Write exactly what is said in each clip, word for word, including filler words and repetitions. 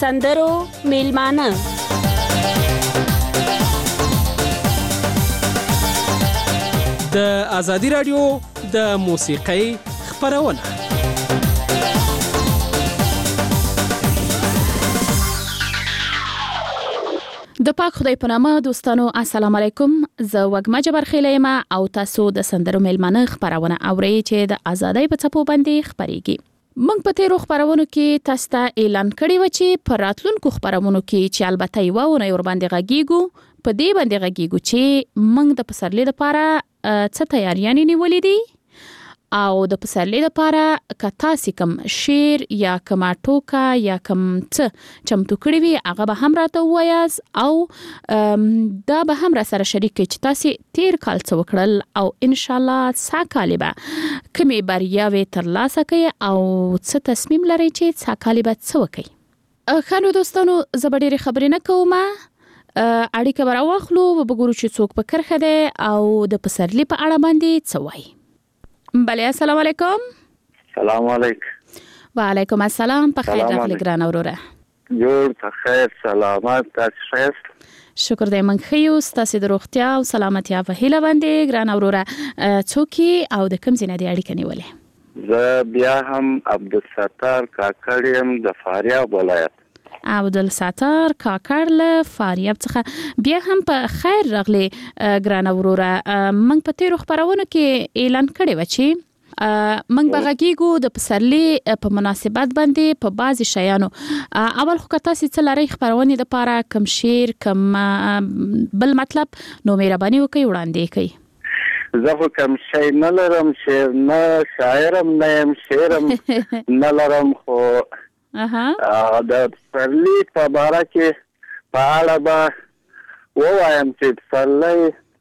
سندرو میلمانه د ازادي رادیو د موسیقۍ خپرونه. د پاک خدای په نامه دوستانو السلام علیکم. زه وګما جبر خیلیم او تاسو د سندرو میلمانه خبرونه اورئ چې د ازادۍ په څپو باندې خبريږي. موږ په تیرو خبرونو کې تاسو ته اعلان کړی و چې پر راتلونکو خبرونو کې چې البته یو ونه ور باندې غږیږو په دې باندې غږیږو چې موږ د پسرلي لپاره څه تیاریانې نیولې دي او د پسرلي لپاره کتا سکم شیر یا کما ټوکا یا کم څه چمتو کړی وي هغه به هم راته وایاز او دا به هم را سره شریک چې تاسو تیر کال څه وکړل او ان شاء الله ساکالی به کمی بریاوي ترلاسه کوي او څه تصمیم لري چې ساکالی به څه وکړي. خانو دوستانو زبډيري خبرې نه کوم اړیکه براوخلو وګورو چې څوک په کرخه ده او د پسرلي په اړه باندې څه وایي. بله السلام علیکم. سلام علیکم. وعلیکم السلام. په خیر راغلی ګران اوروره. جوړ په خیر سلامت تاسو ښه. شکر دې من خیو تاسو د روغتیا او سلامتیا په هیله باندې ګران اوروره څوکي او د کوم ځای نه دی اړیکه نیولې؟ زه بیا هم عبدالستار کاکړ يم د فاریاب ولایت. عبدالستار کاکړ له فاریاب څخه بیا هم په خیر راغلی ګران اوروره. موږ په تیرو خبرونو کې اعلان کړی و چې موږ به غږیږو د پسرلي په مناسبت باندې په بعضی شیانو. اول خو کتا سي څلاري خبرونه د پاره کم شیر کم بل مطلب نو مهرباني وکي وړاندې کوي. زه خو کم شي نه لرم شعر نه شاعرم نه يم شعرم نه لرم خو اها د پسرلي په باره کې په اړه به ووایم چې پسرلی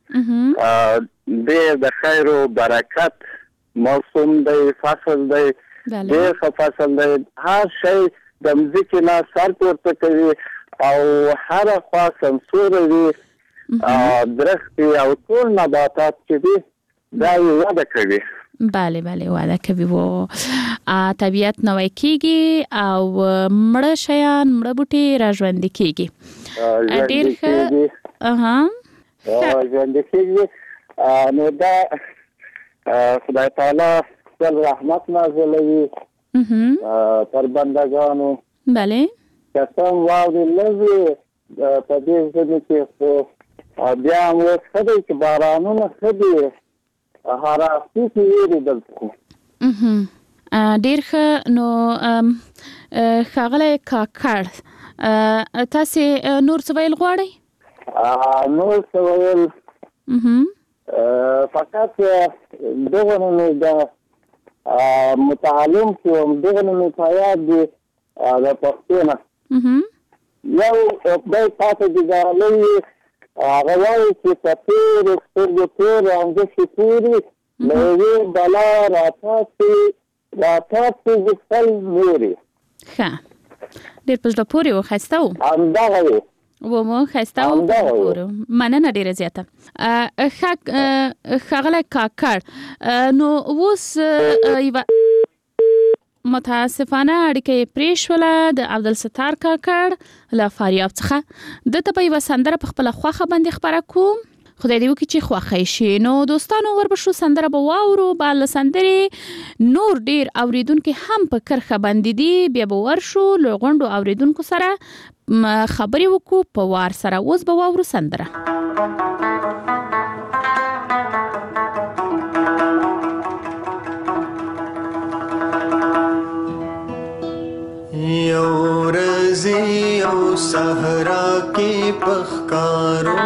ډېر د خیر او برکت موسم دی، فصل دی، ډېر ښه فصل دی. هر شی د مځکې نه سر پورته کوي او هره خوا سمسوره وي، درختې او ټول نباتات چې دي دا یې وده کوي. بله بله وعده کوي و طبیعت نوای کیږي او مړه شیان مړه بوټي را ژوند کیږي. ډیر ښه اها ژوند کیږي. نو دا خدای تعالی خپل رحمت نازلوي پر بندگانو. بله قسم واوري لږه په دې ځکه چې خو بیا موږ خدای چې بارانونه خدای هارا څه ویری دلته. ډیر ښه. نو ښاغلی کاکړ تاسو نور څه ویل غواړئ؟ نور څه ویل فقط دغه نو دا متعلم کوم دغه نو پایاد دی د پښتون یو خدای تاسو دې غواړي هغه وایي چې تفسیر سترګې تور او د شکوري لوی بلا راتاسي راتاسي د خپل نوري. ښه ډېر په زړه پورې وخایسته و همدغه وي و مو خایسته و مننه ډېره زیاته. ښاغلی کاکړ نو اوس یوه متاسفانه اړیکه پریښوله د عبدالستار کاکړ له فاریاب څخه. دته په یوه سندره په خپله خوښه باندې خبره کوم. خدای دې وکړي چې خوښه شي. نو دوستانو وربشو سندره به واورو. بل سندرې نور ډیر اوریدونکو هم په کرخه باندې دي. بیا به ورشو له غونډو اوریدونکو سره خبرې وکړو په وار سره. اوس به واورو سندره. یو رزی یو صحرا کی پخکارو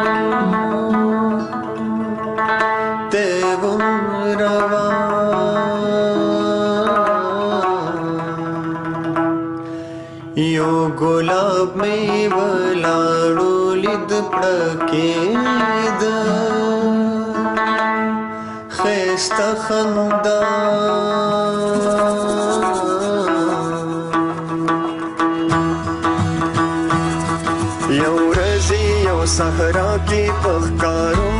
تیوم روا یو گلاب می ولاړو لید پړکید خسته خندا صحرا کی پخکارو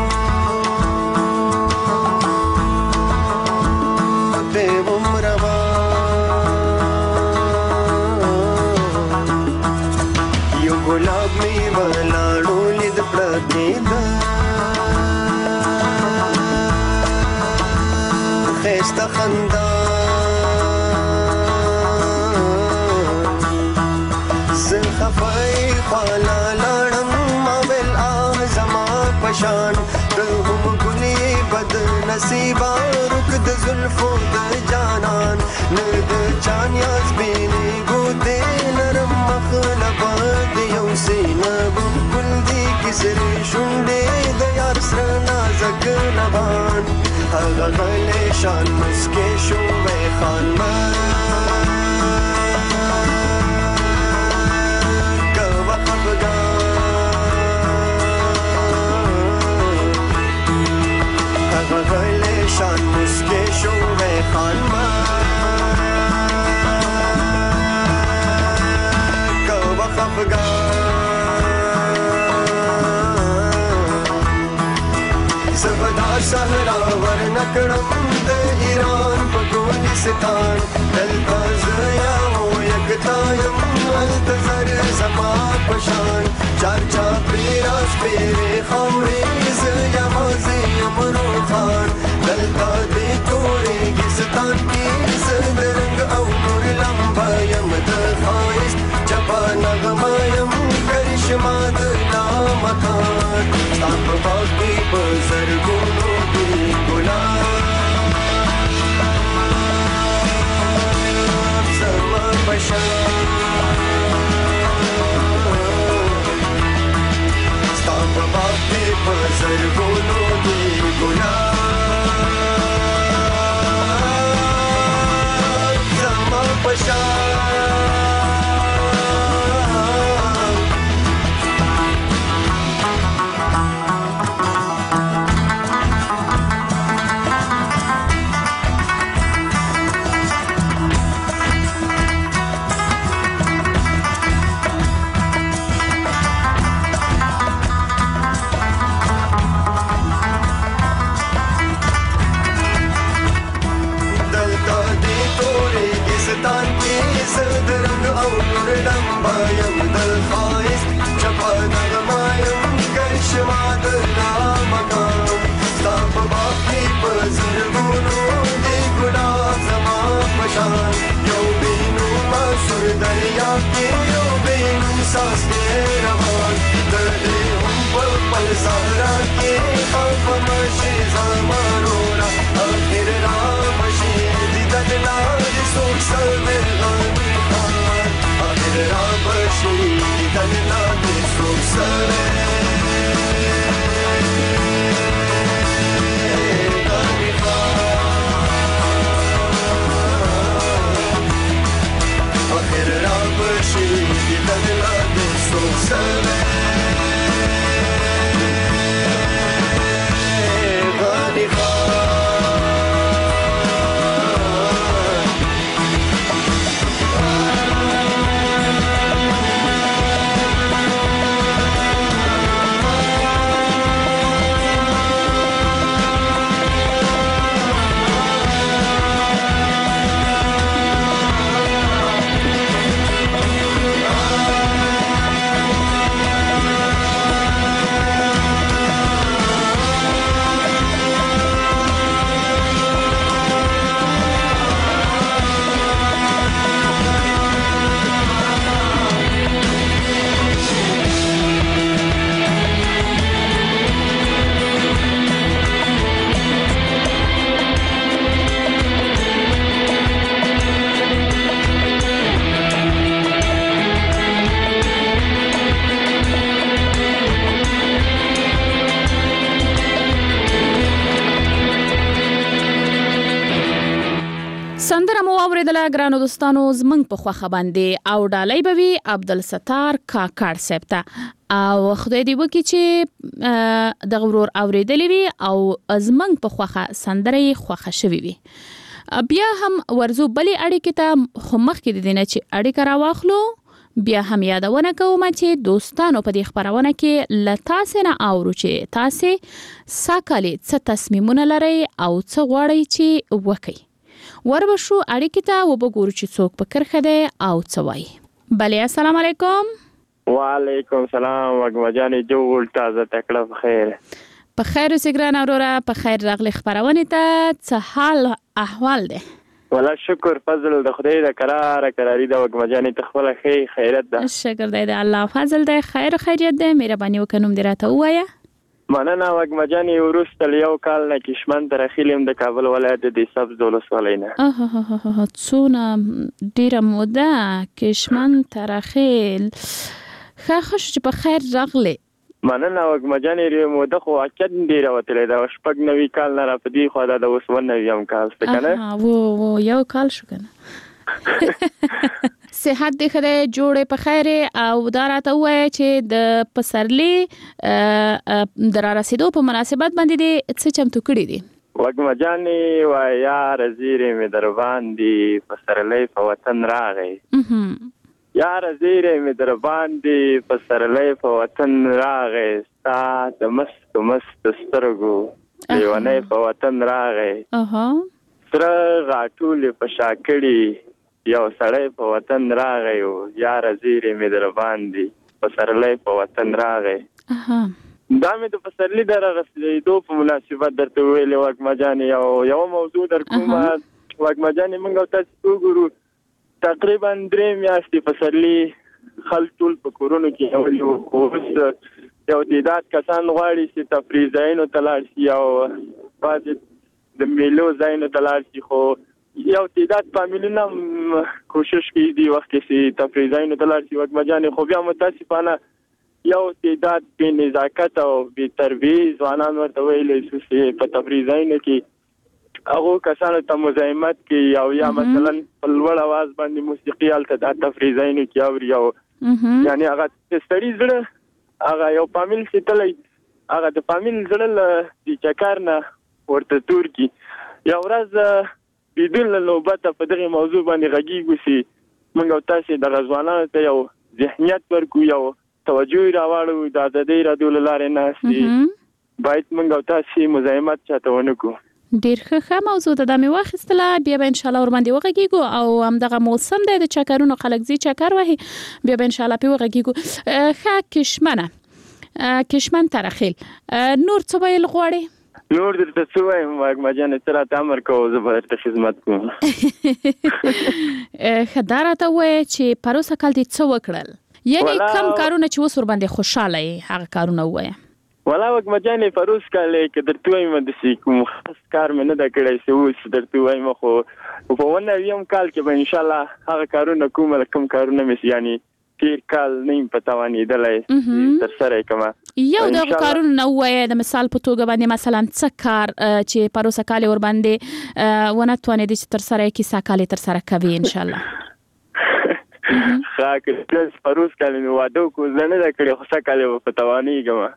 دیوم روا ګلاب می ولاړو لید پړکېده خسته خندا زه خفای خالا لاړم ما ویل آه زما پشان ته هم ګلې بد نصیبه رک د زلفو د جانان نه د چان یا سپینې ګوتې نرم مخ لبه د یو سینه بلبل دي کسرې شونډې د یار سره نازک لبان هغه غلی شان مسکې شوی خانمان کوه خفګان هغه غلی شان مسکې شوی خانمان کوه خفګان زبدا صحرا ورنکړم د ایران په ګلستان دلته زه یم یکتایم هلته زر زما په شان چار چاپېره شپېرې خاورې زه یوازې یم روښان دلته دې تورېږستان کې زه د رنګ او نور لمبه یم د ښایست چپه نغمه یم کرشمه د لامکان ستا په باغ کې په زرګونو ګل ګلان زما په شان ستا په باغ کې په زرګونو ګل ګلان زما په شان سندره مو اوریدله ګرانو دوستانو زمنګ په خوخه باندې او ډالۍ بوي عبدالستار کاکړ صاحب ته او خدای دې وکړي چې د غرور اوریدلې وي او زمنګ په خوخه سندره خوخه شوي وي. بیا هم ورزو بلی اړیکې ته خمخ کې دینه چې اړیکه راواخلو. بیا هم یادونه کوم چې دوستانو په دې خبرونه کې لتاسه نه اورو چې تاسې ساکالي څه تصمیمونه لري او څه غواړي چې وکړي. وربشو اړیکې ته وبګورو چې څوک په کرخه ده او څه وایي. بله السلام علیکم. وعلیکم سلام وګما جانې جوړ تازه تکړه په خیر په خیر اوسې ګران اوروره په خیر راغلی خپرونې ته څه حال احوال دی ولا شکر فضل د خدای د قرار قراری د وګما جانې تخپل خیر خیرت ده شکر دی د الله فضل دی خیر خیریت دی مهرباني وکړم دې راته ووایه مننه وګما جانې وروسته یو کال نه کشمن تر اخیلم د کابل ولایت د سبز ولسوالۍ نه څونه ډیره موده کشمن تر اخیل ښه ښه چې په خیر راغلی مننه وګما جانې موده خو اکد ډیره وتلې ده شپږ نوي کال نه را په دې خو دا د اوس ون نویم کال څه کنه وو وو یو کال شو کنه صحت دې خدای جوړې په خیر او دا راته وایي چې د پسرلي د را رسیدو په مناسبت باندې دې څه چمتو کړي دي وګما جانې وای یار زیرې مې در باندې پسرلي په وطن راغی یار زیرې مې در باندې پسرلي په وطن راغی ستا د مست مست سترګو لیونی په وطن راغی سره غاټولې په شاکړي یو سړی په وطن راغی یار زیرې مې در باندې پسرلي په وطن راغی دا مې د پسرلي د رسیدو په مناسبت درته ویلې وګما جانې یو یو موضوع در کومه وګما جانې موږ تاسو وګورو تقریبا درې میاشتې پسرلي خلک ټول په کورونو کې یو اوس یو تعداد کسان غواړي چې تفریح ځایونو ته لاړ شي او بعضې د میلو ځایونو ته لاړ شي خو یو تعداد فامیلونه کوشش کوي دې وخت کې چې تفریح ځایونو ته لاړ شي وګما جانې خو بیا متاسفانه یو تعداد بې نزاکت او بې تربیې ځوانان ورته ویلی شو چې په تفریح ځایونو کې هغو کسانو ته مزاحمت کوي او یا مثلا په لوړ اواز باندې موسیقي هلته دا تفریح ځایونو کې اوري او یعنې هغه د سړي زړه هغه یو فامیل چې تلی هغه د فامیل زړه له دې چکر نه ورته تور کړي یو ورځ بدون له نوبته په دغې موضوع باندې غږیږو چې موږ او تاسې دغه ځوانانو ته یو ذهنیت ورکړو یو توجه یې راواړو د ازادۍ راډیو له لارې نه چې باید موږ او تاسې مزاحمت چاته ونه کړو ډیر ښه موضوع ده دا مې واخیستله بیا به انشاءالله ورباندې وغږیږو او همدغه موسم دی د چکرونو خلک ځي چکر وهي بیا به انشاءالله پې وغږیږو ښه کشمنه کشمن ترخیل نور څه ویل غواړې نور درته څه وایم وګما جانې ته راته امر کوو زه به درته خدمت کوم ښه دا راته ووایه چې پروسه کال دې څه وکړل یعنې کم کارونه چې اوس ورباندې خوشحاله یې هغه کارونه ووایه ولا وګما جانې پروس کال که درته وایم داسې کوم خاص کار مې نه ده کړی چې اوس درته وایم خو په اووه نویم کال کې به انشاءالله هغه کارونه کوم کوم کارونه مې یعنې تیر کال نه یم په توانېدلی ترسره یې کړمه یو دغه کارونه نه ووایه د مثال په توګه باندې مثلا څه کار چې پروسه کال یې ورباندې ونه توانېدې چې ترسره یې کړي سږ کال یې ترسره کوي انشاءالله ښه که پروس کال مې واده وکړو زه نه ده کړې خو سږ کال یې به په توانېږم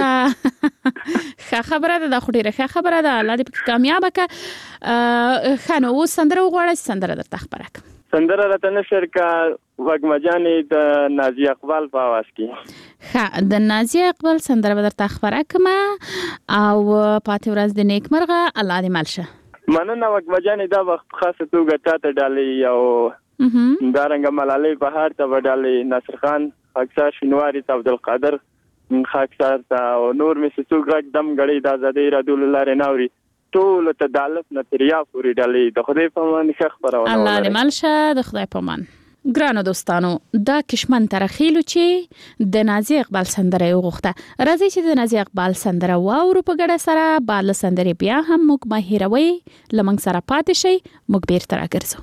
ښه خبره ده دا خو ډېره ښه خبره ده الله دې پکې کامیابه کړه ښه نو اوس سندره وغواړه چې سندره درته خپره کړم سندره راته نشر کا وګما جانې د نازیه اقبال په اواز کې ښه د نازیه اقبال سندره به درته خپره کړم او پاتې ورځ د نیکمرغه الله دې مل شه مننه وګما جانې دا وخت په خاصه توګه تا ته ډالۍ او دارنګه ملالۍ بهار ته به ډالۍ ناصر خان خاکسار شینواري ته عبدالقادر خاکسار ته او نور مې چې څوک غږ دم ګړۍ د ازادۍ راډیو له لارې نه اوري ټولو ته د الف نه تر یا پورې ډالۍ د خدای په امان ښه خپرونه الله دې مل شه د خدای په امان ګرانو دوستانو دا کشمن ترخیلو چې د نازیه اقبال سندره یې وغوښته راځئ چې د نازیه اقبال سندره واورو په ګډه سره بعد له سندرې بیا هم موږ مه هېروئ له موږ سره پاتې شئ موږ بیرته راګرځو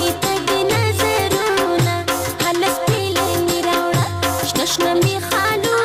نشنا می خالو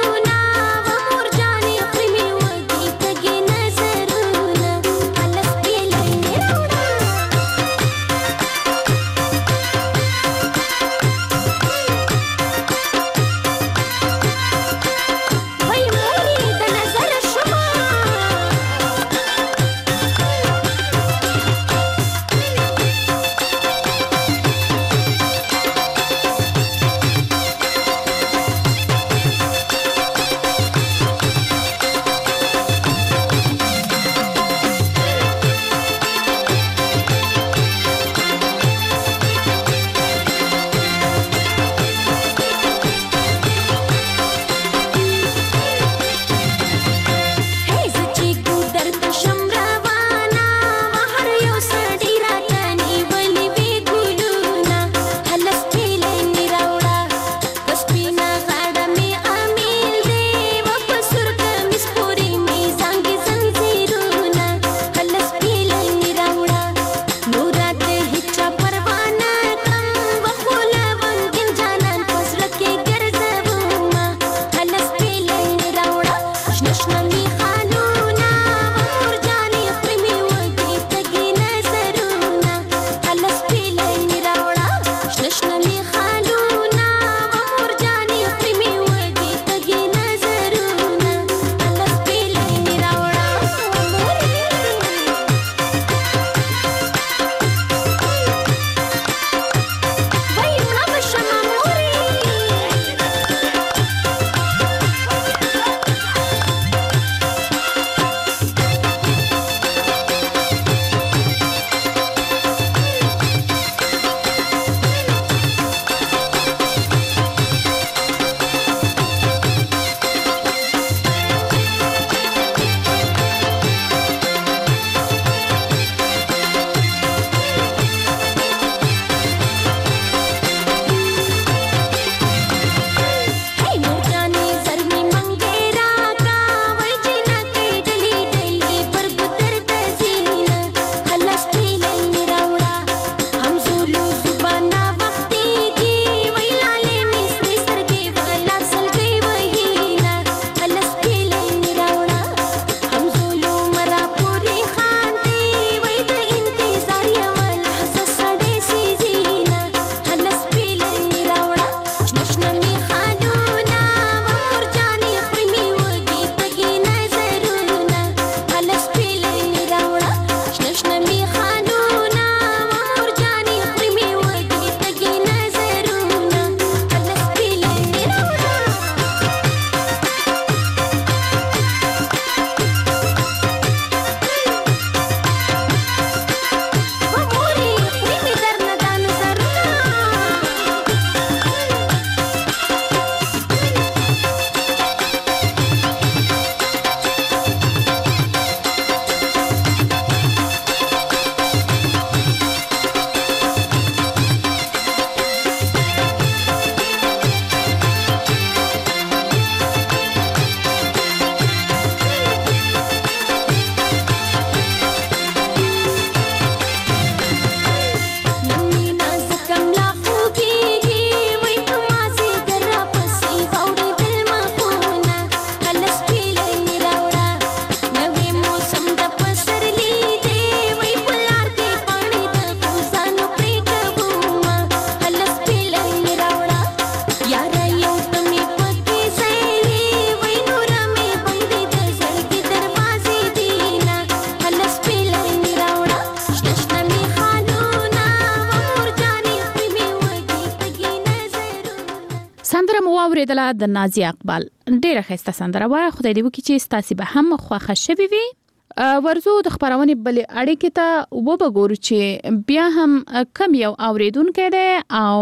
اوریدله د نازیه اقبال ډیره ښایسته سندره وه. خدای دې وکړي چې ستاسې به هم خوښه شوې وي. ورزو د خبرونې بلې اړیکې ته وبګورو چې بیا هم کم یو اوریدونکی دی او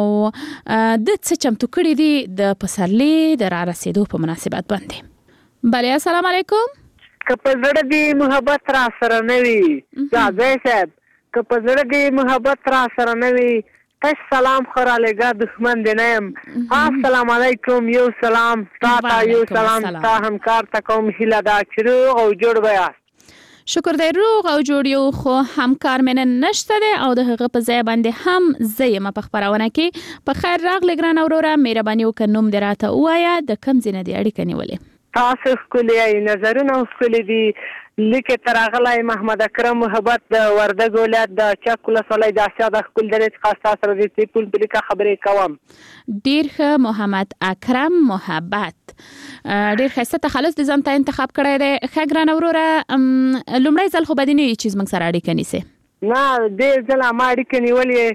د څه چمتو کړي دي د پسرلي د را رسېدو په مناسبت باندې. بله السلام علیکم. که په زړه دې محبت را سره نه وي ځای صاحب، که په زړه دې محبت را سره نه وي تش سلام خو رالیږه دښمن دې نه یم. السلام علیکم. یو سلام تا ته، یو سلام تا همکار ته کوم. هیله ده چې روغ او جوړ به یاست. شکر دی روغ او جوړ یو، خو همکار مې نشته دی او د هغه په ځای باندې هم زه یم په خپرونه کې. په خیر راغلی ګرانه وروره، مهرباني وکړه نوم دې راته ووایه، د کوم ځای نه دې اړیکه نیولې؟ تاسو ښکلي یې، نظرونه ښکلي دي. لیکې ته راغلی محمد اکرم محبت د وردګ ولایت د چک ولسوالۍ د اسیا د ښکل درې څخه ستا سره د تلیفون په لیکه خبرې کوم. ډېر ښه محمد اکرم محبت، ډېر ښایسته تخلص د ځان ته انتخاب کړی دی. ښه ګرانه وروره، لومړی ځل خو به دې نه وي چې زموږ سره اړیکه نیسې؟ نه، ډېر ځله ما اړیکه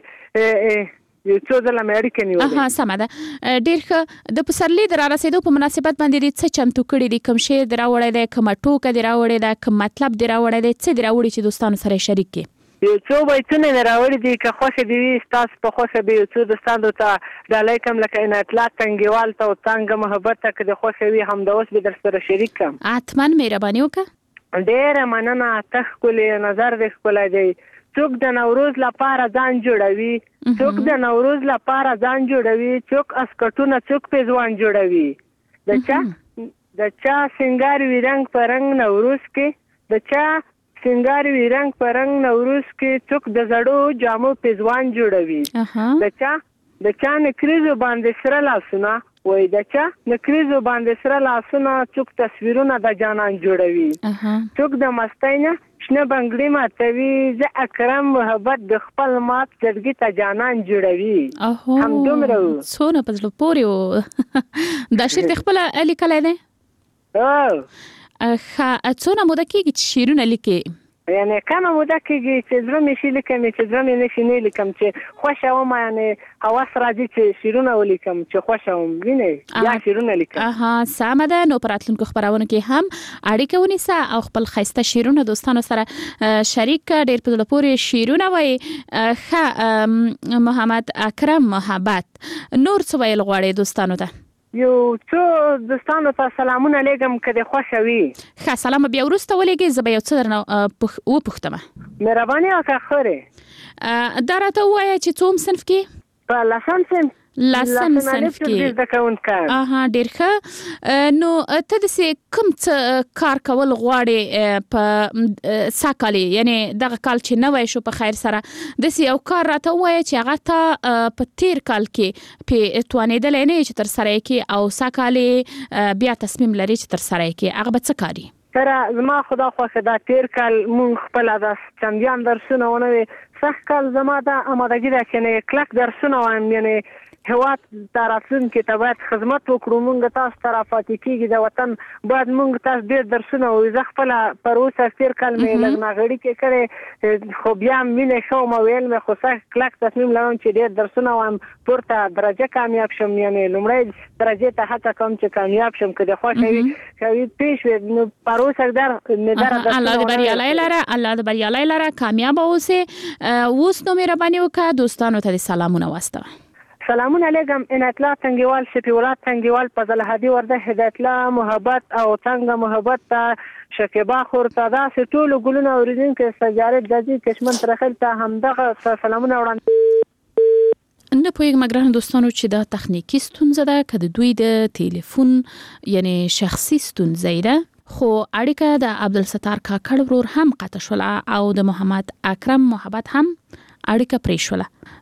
نیولې، یو څو ځله مې اړیکه نیولې. اها سمه ده. ډېر ښه. د پسرلي د را رسېدو په مناسبت باندې دې څه چمتو کړي دي؟ کوم شعر دې راوړی دی، کومه ټوکه دې راوړې ده، کوم مطلب دې راوړی دی، څه دې راوړي چې دوستانو سره شریک کړي؟ یو څو بیتونه مې راوړي دي، که خوښه دې وي ستاسو په خوښه به یو څو دوستانو ته ډالۍ کړم، لکه اناطلاق تنګیوال ته او تنګه محبت ته که دې خوښه وي همدا اوس به در سره شریک کړم. حتما مهرباني وکړه. ډېره مننه، ته ښکلې، نظر دې ښکلی دی. څوک د نوروز لپاره ځان جوړوي، څوک د نوروز لپاره ځان جوړوي، څوک اسکټونه، څوک پیزوان جوړوي. د چا د چا سنگار وی رنگ په رنگ نوروز کې، د چا سنگار وی رنگ په رنگ نوروز کې، څوک د زړو جامو پیزوان جوړوي. د چا د چا نکریزو باندې سره لاسونه، وای د چا نکریزو باندې سره لاسونه، څوک تصویرونه د جانان جوړوي. څوک د مستۍ نه شنه بنګړي ماتوي، زه اکرم محبت د خپل مات زړګي ته جانان جوړوي. همدومره و. څونه په زړه پورې و. دا شعر دې خپله لیکلی دی؟ ښه. څونه موده کېږي چې شعرونه لیکې؟ یعنې کمه موده کېږي چې زړه مې شي لیکم، چې زړه مې نه شي نه لیکم، چې خوښه وم، یعنې هوس راځي چې شعرونه ولیکم، چې خوښه وم وینې یا شعرونه لیکم. اها سمه ده. نو په راتلونکو خپرونو کې هم اړیکه ونیسه او خپل ښایسته شعرونه دوستانو سره شریک کړه. ډېر په زړه پورې شعرونه وایي. ښه محمد اکرم محبت، نور څه ویل غواړې دوستانو ته؟ یو څو دوستانو ته سلامونه لیږم که دې خوښه وي. ښه سلام بیا وروسته ولیږې، زه به یو څه درنه وپوښتم. مهرباني وکړه خورې. دا راته ووایه چې څوم صنف کې؟ په لسم صنف. لسم صنف کې. اها ډېر ښه. نو ته داسې کوم څه کار کول غواړې په سږ کال، یعنې دغه کال چې نوی شو په خیر سره، داسې یو کار راته ووایه چې هغه ته په تیر کال کې پې توانېدلی نه یې چې تر سره یې کړې او سږ کال بیا تصمیم لري چې تر سره یې کړې، هغه به څه کار وي؟ سره زما خدا خوښه ده. تیر کال مونږ خپله د چندیان درسونه ونه وي، سږ کال زما دا امادګي ده چې نه کلک درسونه وایم، یعنې هیواد ته راتلونکي ته باید خدمت وکړو. مونږ تاسو ته راپاتې کېږي د وطن باید مونږ تاسو ډېر درسونه ووایو. زه خپله پر اوسه تېر کال مې لږ ناغړي کې کړی، خو بیا هم مینه ښه وم، ویل مې خو سخت کلک تصمیم لرم چې ډېر درسونه وایم، پورته درجه کامیاب شم، یعنې لومړی درجې ته هڅه کوم چې کامیاب شم. که د خوښه وي کوي پیش وي، نو پر اوسه در مې دره الله دې بریالی لره، الله دې بریالی لره، کامیاب اوسې. اوس نو مهرباني وکړه دوستانو ته دې سلامونه واستوه. سلامونه علیکم. اناطلاق تنګیوال، شفیولات تنګیوال، فضل هادي ورده، هدایت الله محبت او څنګه محبت ته شکیبا خور ته، داسې ټولو ګلونه اوریدونکي سجارت جزي کشمن ترخیل ته همدغه سلامونه وړاندې. نه پوهیږم ګرانو دوستانو چې دا تخنیکی ستونزه ده که د دوی د ټلیفون یعنی شخصي ستونزه ده، خو اړیکه د عبدالستار کاکړ ورور هم قطع شوله او د محمد اکرم محبت هم اړیکه پرې شوله.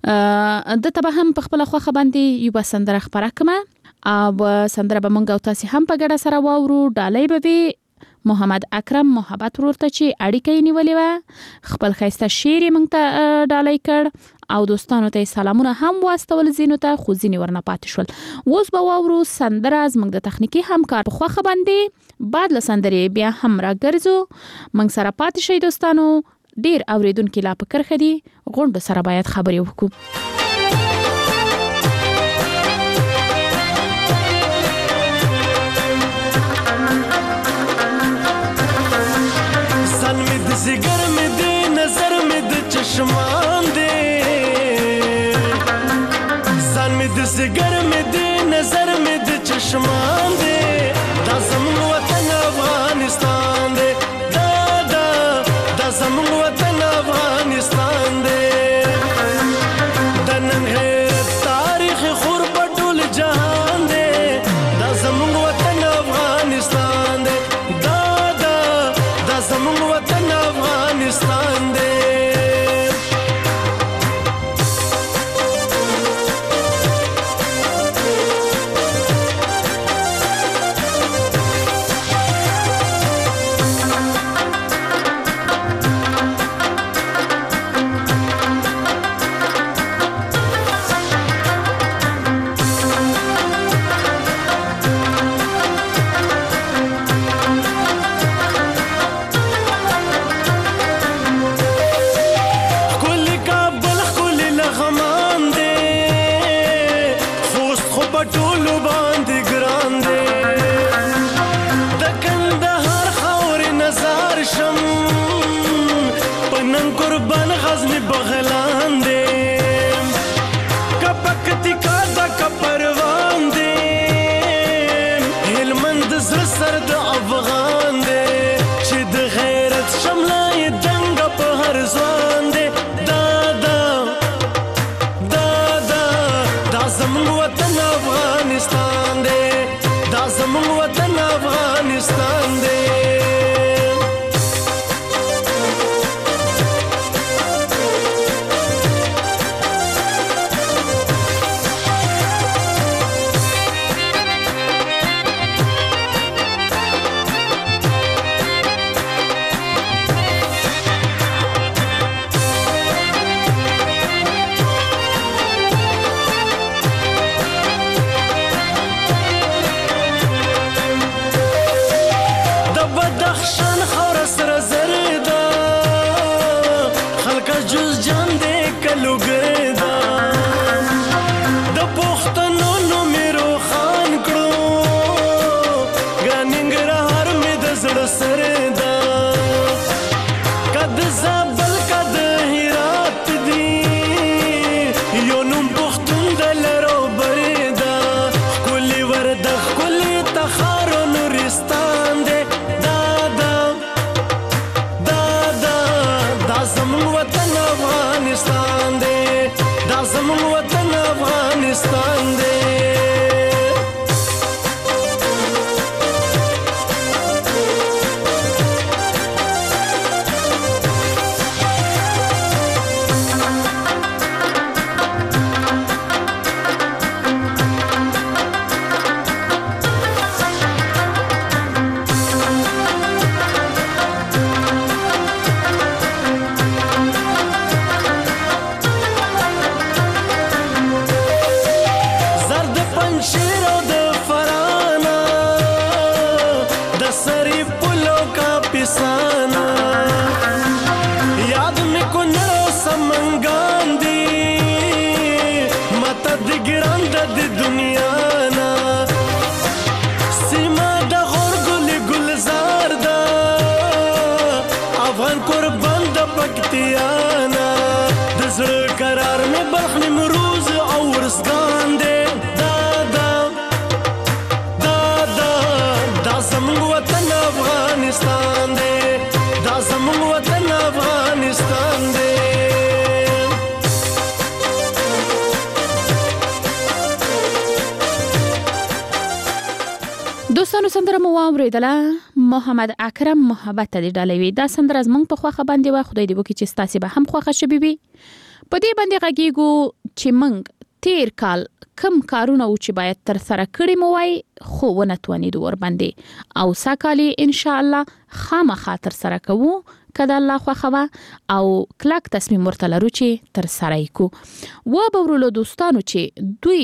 د ته به هم په خپله خوښه باندې یوه سندره خپره کړمه او سندره به موږ او تاسې هم په ګډه سره واورو. ډالۍ به وي محمد اکرم محبت ورور ته چې اړیکه یې نیولې وه، خپل ښایسته شعر یې موږ ته ډالۍ کړ او دوستانو ته سلامونه هم واستول ځینو ته، خو ځینې ورنه پاتې شول. اوس به واورو سندره زموږ د تخنیکي همکار په خوښه باندې. بعد له سندرې بیا هم راګرځو، موږ سره پاتې شئ دوستانو. ډیر اوریدونکي لا په کرخه دي، غونډو سره باید خبرې وکړو. जिगर में दे नजर में द चश्मान दे सान में द जिगर में दे नजर में द चश्मान दे दा ज़मीन वतन अफगानिस्तान दे दा दा दा ज़मीन वतन अफगानिस्तान दे दनन है तारीख खुरब टुल जहान दे दा ज़मीन वतन अफगानिस्तान दे दा दा दा ज़मीन वतन अफगानिस्तान दे دوستانو سندره مو واوریدله محمد اکرم محبت ته ډالوي دا سندره زمونږ په خوخه باندې و خدای دې وکړي چې ستاسو به هم خوخه شي بي په دې باندې غږیږو چې موږ تیر کال کم کارونه او چې باید تر سره کړی مو وای خو ونه توانید ور باندې او ساکالي ان شاء الله خامخا تر سره کوو کله الله خوخه او کلک تصمیم ورته لرو چې تر سره کو و به ورلو دوستانو چې دوی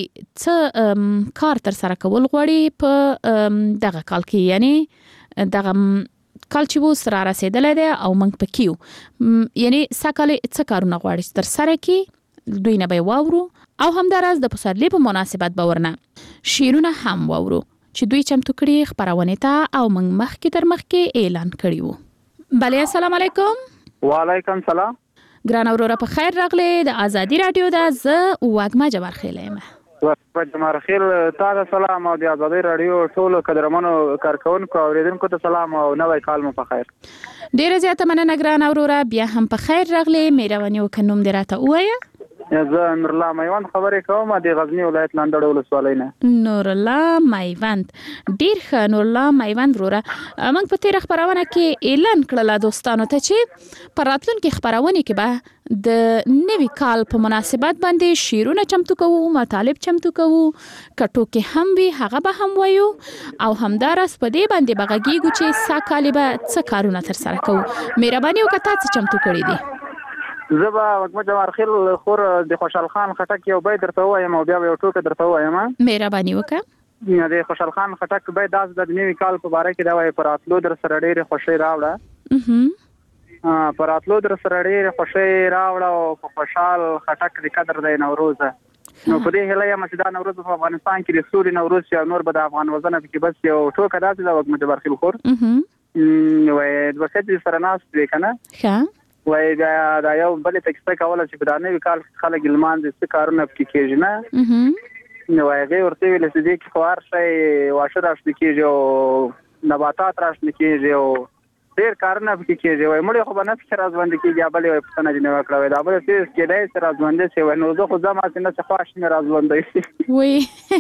څه کار تر سره کول غواړي په دغه کال کې یعنی دغه کال چې وو سره رسیدلې ده او موږ پکیو یعنی ساکالي څه کارونه غواړي تر سره کې دوی نه به واورو او همدارس د پسرلی په مناسبت باورنه شیرونه هم واورو چې دوی چمتو کړي خبرونه ته او موږ مخکې تر مخکې اعلان کړیو. بله السلام علیکم. وعلیکم سلام. ګران اوروره په خیر راغلی. د ازادي رادیو د ز وګما جبر خیله یم. په جمهور خیل تاسو سلام او د ازادي رادیو ټول قدرمنو کارکونکو اوریدونکو ته سلام او نوې کال مو په خیر. ډیره زیاته مننه ګران اوروره، بیا هم په خیر راغلی. مهرباني وکړئ نوم دې راته ووایه. زه نور الله میوند خبرې کوم د غزنی ولایت لاندړ ولسوالۍ نه. نور الله میوند، ډیر ښه نور الله میوند وروره. موږ په تیر خبرونه کې اعلان کړل دوستانو ته چې پر راتلونکي خبرونه کې به د نوي کال په مناسبت باندې شیرونه چمتو کوو، مطالب چمتو کوو، کټو کې هم وي هغه به هم وایو او همدارس په دې باندې بغږیږو چې ساکالی به څه کارونه تر سره کوو. مهرباني وکړه تاسو چمتو کړی دي. زبا وګما جمهور خیل خور د خوشحال خان خټک یو بیت درته وایم او بیا یو ټوکه درته وایم. مهرباني وکړه. د خوشحال خان خټک بیت داس د نوي کال په باره کې دا وایي پر اتلو در سره ډېر خوشي راوړه. ها پر اتلو در سره ډېر خوشي راوړه او په خوشحال خټک د قدر د نوروز. نو په دې هله یم چې دا نوروز په افغانستان کې د سوري نوروز یا نور به د افغان وزن کې بس یو ټوکه داسې دا وګما جمهور خیل خور. نو د وسیت سره ناس دی کنه. ښه. وای دا دا یو بل تکسته کوله چې په دانه وکال خلک ګلمان د څه کارونه پکې کېږي نه. نو هغه ورته ویل چې دې کې خوار شي واشه راشد کېږي او نباتات راشد کېږي او ډېر کارونه پکې کېږي. وای مړ خو باندې فکر ازوند کېږي بل یو پښتنه جن وکړه وای دا بل څه کې دای سره ازوند شي وای نو زه خو ځم چې نه څه خواش نه ازوند شي. وای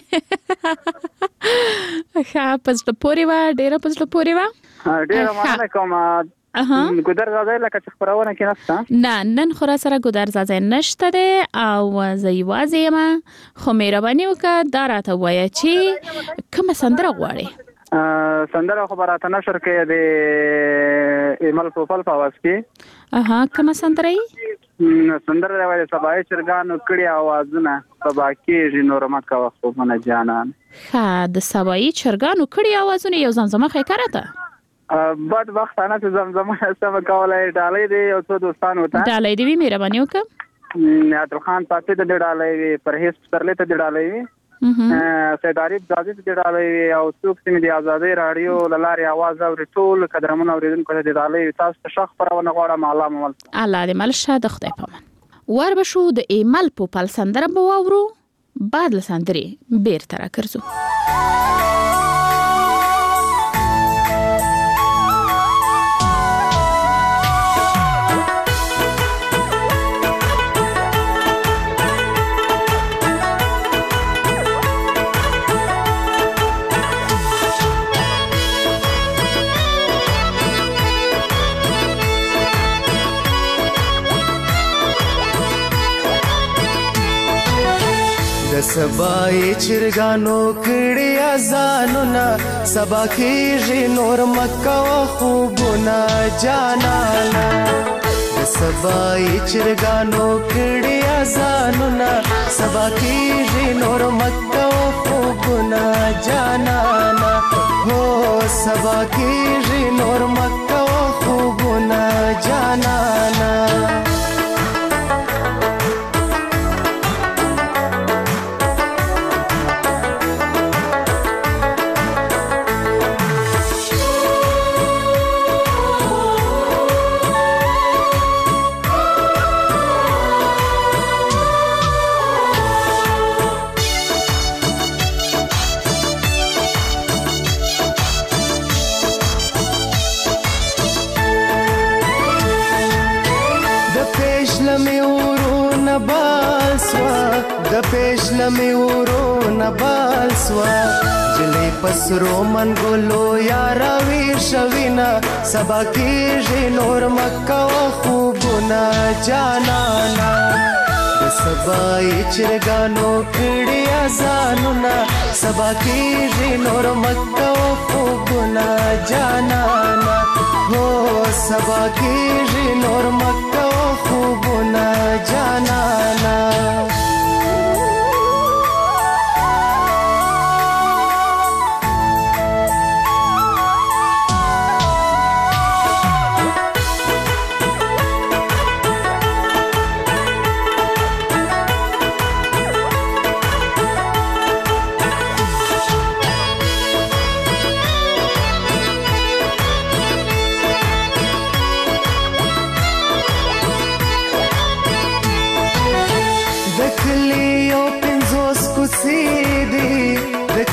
ښه پښتو پوری وا ډېر پښتو پوری وا ډېر مننه کوم. اها ګودر زازای لکه چې خبرونه کې نشته. نه نن خو را سره ګودر زازای نشته ده او زه یوازې یم. خو مهرباني وکړه دا راته وایه چې کومه سندره غواړې. سندره خو به راته نشر کې د ایمل پوپل په اواز کې. اها کومه سندره یې؟ سندره دی وایي سبای چرګانو کړي اوازونه سبا کېږي نور مه کوه خوبونه جانان. ښه د سبایي چرګانو کړي اوازونه یو زمزمه ښکاره ده. بد وخت انا چې زمزمه سم کولای ډالۍ دی او څو دوستان وته ډالۍ دی مهرباني وکړه. عادل خان پاتې د ډالۍ پرهیز پرلې ته ډالۍ سید عارف زادی ته ډالۍ او څوک چې د ازادي رادیو لارې आवाज او ټول قدرمن اوریدونکو ته ډالۍ تاسو ته شخص پرونه غواړم الله مول الله دې مل شه د خدای پامن. ور بشو د ایمل په پل سندره بواورو بعد لسندري بیر ترا کرزو. سبای چرګانو کړي اذانونه سبا کېږي نور مکه او خوبونه جانانا. سبای چرګانو کړي اذانونه سبا کېږي نور مکه او خوبونه جانانا. هو سبا کېږي نور مکه او خوبونه جانانا. د پېښله مې ورونه بال سوه جلۍ پسرو منګولو یاره ویر شوینه سبا کېږي نور مکه او خوبونه جانانا. د سبای چرګانو کړي اذانونه سبا کېږي نور مکه او خوبونه جانانا. هو سبا کېږي نور مکه او خوبونه جانانا.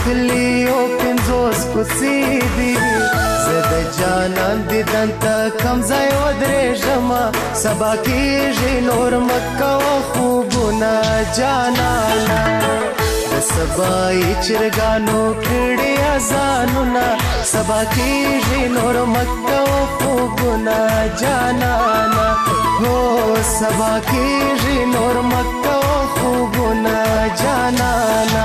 کلیو پنځوس کوڅې دي زه د جانان دیدن ته کم ځای ودرېږمه سبا کېږي نور مه کوه خوبونه جانانه د سبایي چرګانو کړي اذانونه سبا کېږي نور مه کوه خوبونه جانانه هو سبا کېږي نور مه کوه خوبونه جانانه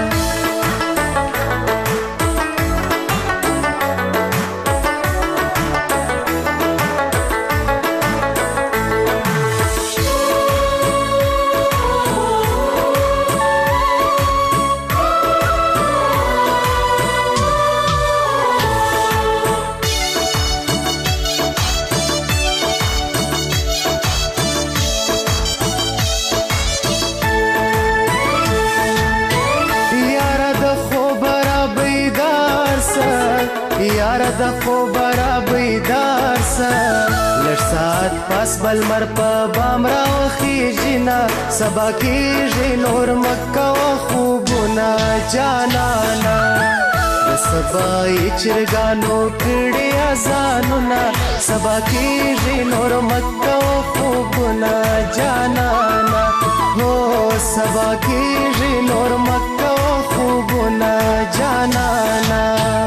یاره د خوب را بیدار سه لږ ساعت پس بل مر په بام راوخیږي نه سبا کېږي نور مه کوه خوبونه جانانه د سبایي چرګانو کړي اذانونه سبا کېږي نور مه کوه خوبونه جانانه هو سبا کېږي نور مه کوه خوبونه جانانه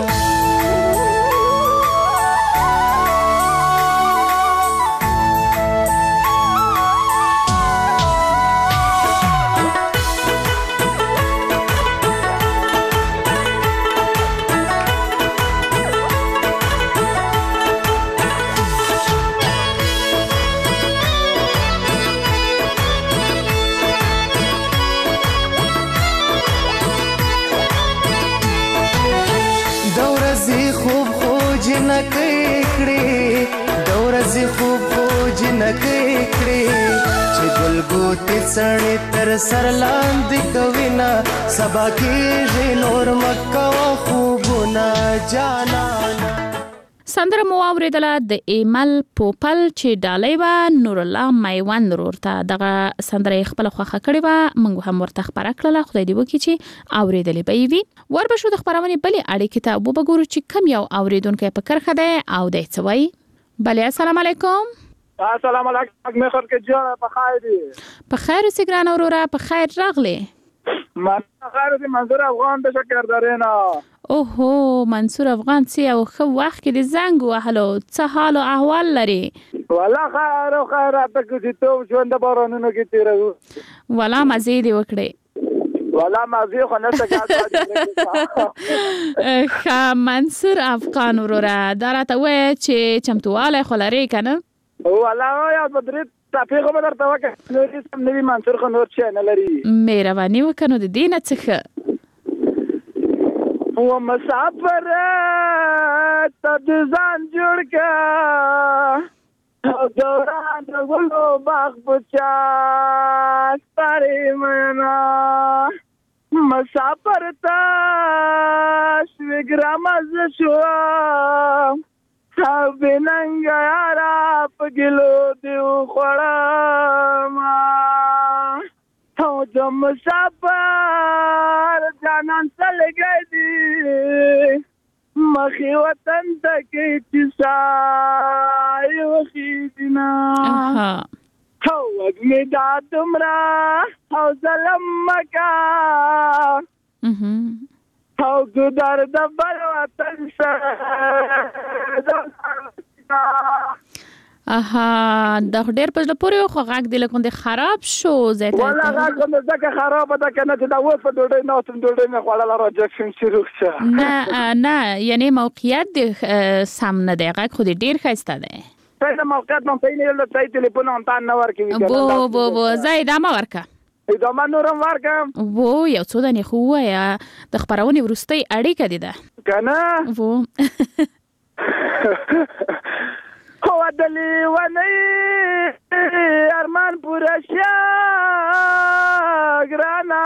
خوب خو جنکې کړې د ورځې خوب خو جنکې کړې چې ګل ګوتې څڼې تر سر لاندې کوي نه سبا کېږي نور مه کوه خوبونه جانانه سندره مو واورېدله د ایمل پوپل چې ډالۍ وه نور الله میوند ورور ته دغه سندره یې خپله خوښه کړې وه موږ هم ورته خپره کړله خدای دې وکړي چې اورېدلې به یې وي ور به شو د خپرونې بلې اړیکې ته وبګورو چې کم یو اورېدونکی په کرښه دی او دی څه وایي بلې السلام علیکم السلام علیکم مخر کې جوړه په خیر دی په خیر اوسې ګرانه وروره په خیر راغلې من خیر دی منظور افغان د شکردرې نه اوهو منصور افغان سی او خو وخت کې د زنګ وهلو څه حال او احوال لري والله خیر او خیرات کې ته ژوند بارانونو کې تیرو والله مزه دی وکړي والله مزه خو نه څه ښه منصور افغان وروره دا راته وایي چې چمتواله خو لري که نه والله یا بدرید تفیق به درته وکړه نور هېڅ هم نه وي منصور خو نور شی نه لري مهرباني وکړه نو د دې نه څه ښه و مسافر ته د ځان جوړ که دوران د ګلو باغ په چا سپارې مینه مسافر ته شوې ګرامه زه شوم بې ننګه یاره په ګلو دې وخوړمه او د مسافر جانان څه لګی دی مخې وطن ته کې چې سای وخېږي نه او وږمې دا دومره او ظلم مه کوه او ګودر د بل وطن سره اها دا ډېر په زړه پورې خو غږ دی لکه خراب شو زیاته والله غږ مې ځکه خرابه ده که نه چې دا اوس په ډوډۍ ناستم ډوډۍ مې خوړله راجکشن شروع شه نه نه یعنې موقعیت دې سم نه دی غږ خو دې ډېر ښایسته دی صحیح د موقعیت نه صحیح نه یو صحیح تلیفون هم تان نه ورکوي بو بو بو زه ادامه ورکه ادامه نورم ورکم وو یو څو دانې خو ووایه د خپرونې وروستۍ اړیکه دې ده که نه وو هو د لیونۍ ارمان پوره شه ګرانه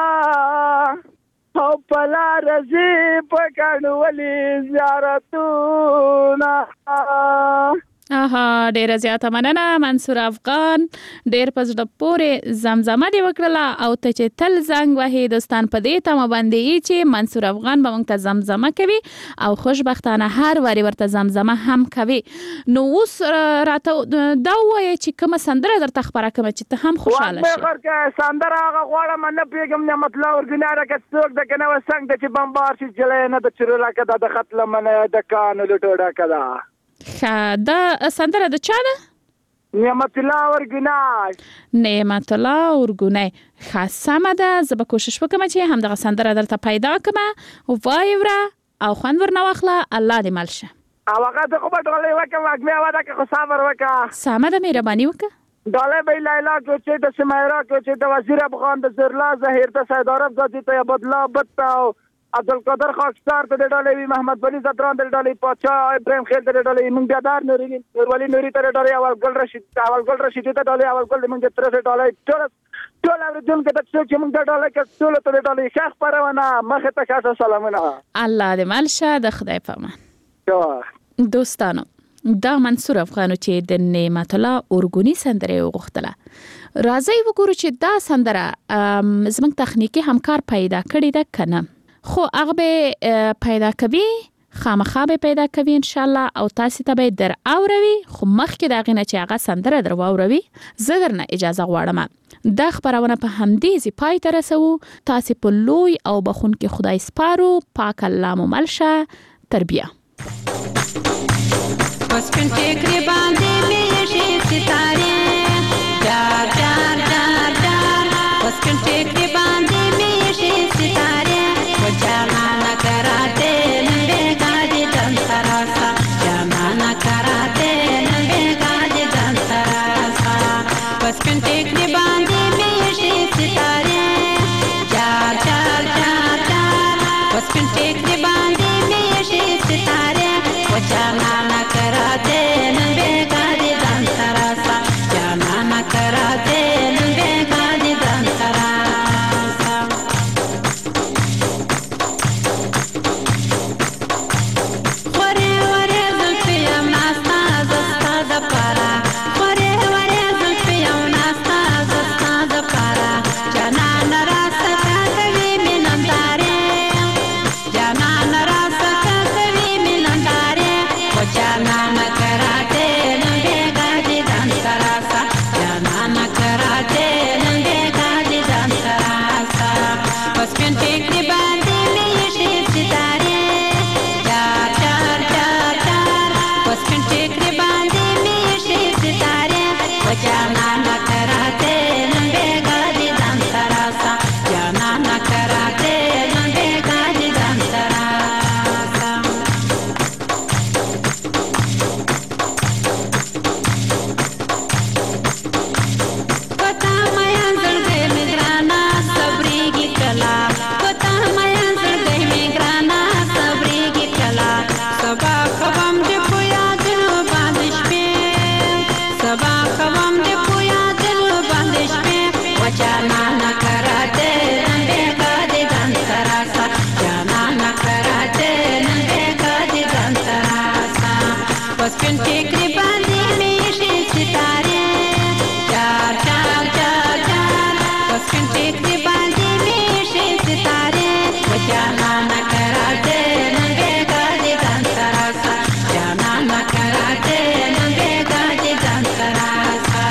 او په لاره ځې په کڼولې زیارتونه ها ډیره زیاته مننه منصور افغان، ډیر په زړه پورې زمزمه دی وکړه او ته چې تل زنګ وهې دوستان په دې تمه باندې چې منصور افغان به موږ ته زمزمه کوي او خوشبختانه هر واری ورته زمزمه هم کوي. نو اوس راته دا وایي چې کومه سندره درته خبره کوم چې ته هم خوشاله شې. واغه سندره هغه غواړم نه پیګم نه مطلب ورګناره که څوک د کنه وسنګ د چې بمبار شي جلې نه د چرلا کده د خط لمنه د کان لټوډه کده. خا دا سندره د چا ده؟ نعمت الله ورګنای. نعمت الله ورګنای خاصه ده. زه به کوشش وکم چې هم دغه سندره درته پیدا کړم او وایوره او خوند ورنه واخله. الله دې مل شه. او هغه د خو په ډولې وکم واګمه واده که خو صبر وکا. سمه ده مهرباني وکړه. ډالې به لیلا کو چې د سمیرا کو چې د وزیر افغان د زرلا ظاهر ته سید عرب ذاتی ته بدلا بت عبدالقادر خاکستار ته ډالې وی محمد بلی زدران ته ډالې پاچا ابراهيم خیل ته ډالې موږ بیادار نوري نورولي نوري ته ډالې اول ګل رشید اول ګل رشید ته ډالې اول ګل موږ تر څه ډالې ټول ټول اورجن کې د څه چې موږ ډالې کې ټول ته ډالې شیخ پرونه مخه ته خاصه سلامونه. الله دې مل شه د خدای په امان. دوستانو دا منصور افغانو چې د نعمت الله اورګونی سندره وغوښتله. راځي وګورو چې دا سندره زموږ تخنیکی همکار پیدا کړی ده کنه. خو هغه به پیدا کوي خامخا به پیدا کوي ان شاء الله او تاسو ته به در اوروي. خو مخکې دا غینه چې هغه سندره در واوروي زه درنه اجازه غواړم. دا خبرونه په همدې زی پای ته رسو. تاسو په لوی او بخون کې خدای سپارو. پاک الله مو ملشه. تربیه پسکن ټیکری باندې میشي ستاره جار جار جار جار پسکن ټیکری باندې میشي ستاره و جانا کراته نبه گاډي دن تراسا جانا کراته نبه گاډي دن تراسا پسکن ټیکری باندې میشي ستاره جار جار جار جار پسکن ټیکری باندې میشي ستاره و جانا कराते नंबे गाड़ी दान तरासा जाना न कराते नंबे गाड़ी दान तरासा वरे वरे जुल्फिया नास्ता जस्ता द पारा वरे वरे जुल्फिया नास्ता जस्ता द पारा जाना न रासा कभी मिलंदारे जाना न रासा कभी मिलंदारे जाना न कराते नंगे गाड़ी दान तरासा जाना न कराते नंगे गाड़ी दान तरासा पसकन टेकरी बांधे में ये शेर सितारे चार चार चार चार पसकन टेकरी बांधे में ये शेर सितारे जाना न कराते नंगे गाड़ी दान तरासा जाना न कराते नंगे गाड़ी दान तरासा पसकन टेकरी बांधे में शे सितारे चार चार चार चार पसकन टेकरी बांधे में शे सितारे जाना न कराते नंगे गाड़ी दान तरासा जाना न कराते नंगे गाड़ी दान तरासा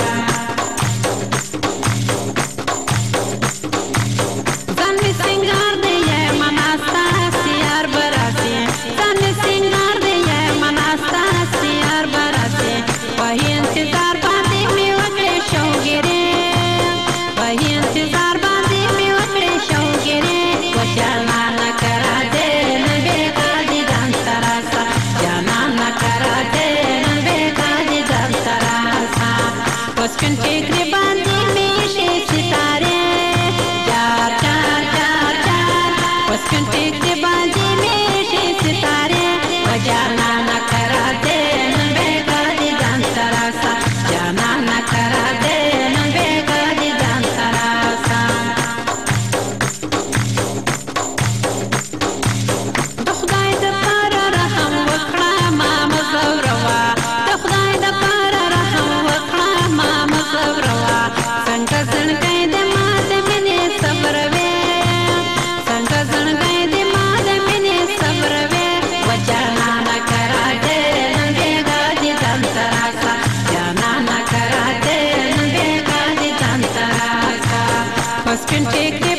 जन सिंगार दे ये मनास्ता सियार बरासे जन सिंगार दे ये मनास्ता सियार बरासे वही इंतजार बांधे में वकड़े शौगिरे वही इंतजार बांधे में वकड़े शौगिरे वो जाना न कराते नबे गाड़ी दान तरासा जाना न कराते नबे गाड़ी दान तरासा पसकन टेकरी बांधे में शे सितारे चार चार चार चार पसकन टेकरी बांधे में शे सितारे जाना न कराते नबे गाड़ी दान तरासा जाना न कराते नबे गाड़ी दान तरासा د خدای د پاره رحم وکړه ما مزوروا د خدای د پنچې